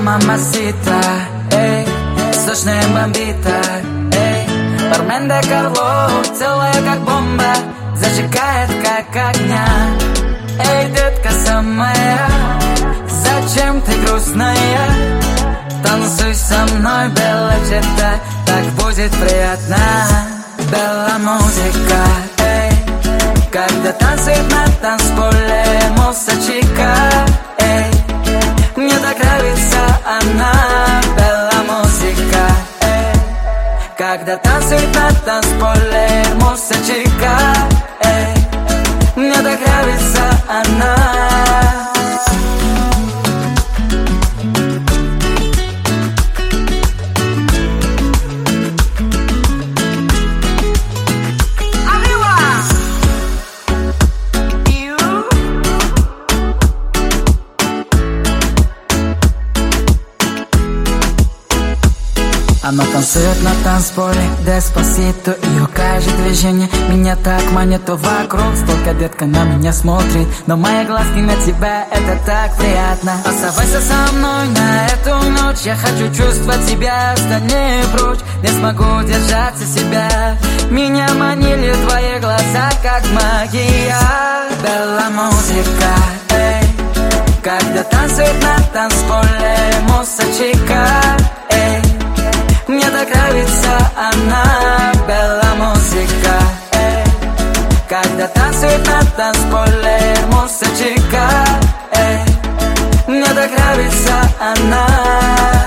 мамасита, эй, сочная бомбита, эй. Бармен де Карло, целая как бомба, зажигает как огня. Эй, детка самая, зачем ты грустная? Танцуй со мной, Белла Чета, так будет приятно. Белла музыка, эй, когда танцует на танцполе мусачика, эй. Мне так нравится она, Белла музыка, эй, когда танцует на танцполе мусачика, эй. Мне так нравится она. Она танцует на танцполе, деспасито. Ее каждое движение меня так манит. То вокруг столько детка на меня смотрит, но мои глазки на тебя, это так приятно. Оставайся со мной на эту ночь, я хочу чувствовать тебя, остань прочь. Не смогу держаться себя, меня манили твои глаза, как магия. Белла музыка, эй, когда танцует на танцполе мусачика, эй. Мне так нравится она, Белла музыка, эй, когда танцует на танцполе мусачика, эй. Мне так нравится она.